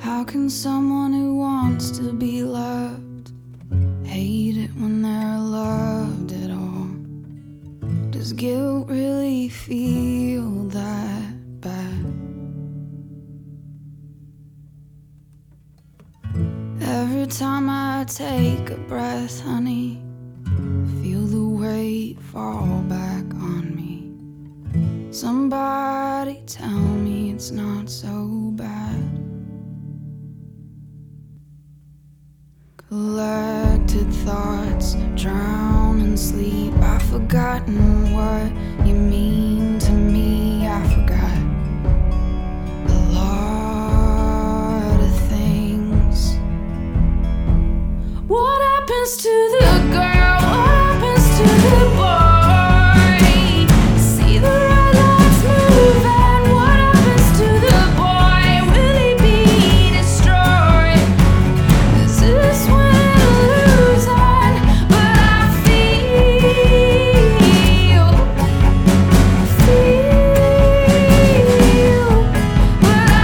How can someone who wants to be loved hate it when they're loved at all? Does guilt really feel that bad? Every time I take a breath, honey, feel the weight fall back on me. Somebody tell me it's not so bad. Collected thoughts drown in sleep. I've forgotten what you mean to me. I forgot a lot of things. What happens to the girl? What happens to the boy? See the red lights move, and what happens to the boy? Will he be destroyed? Is this when it lose on? But I feel, but I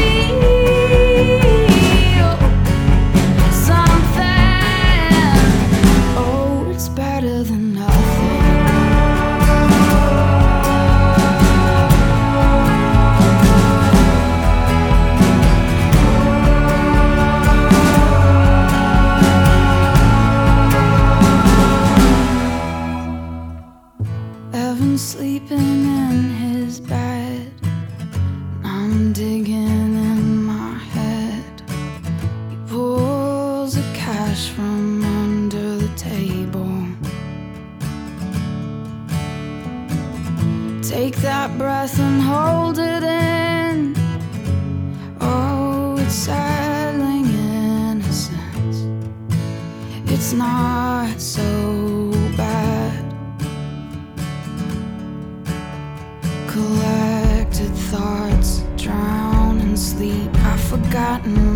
feel something. Oh, it's better than nothing. Evan's sleeping in his bed, and I'm digging in my head. He pulls the cash from under the table. Take that breath and hold it in. Oh, it's settling innocence. It's not so bad. Collected thoughts drown in sleep. I've forgotten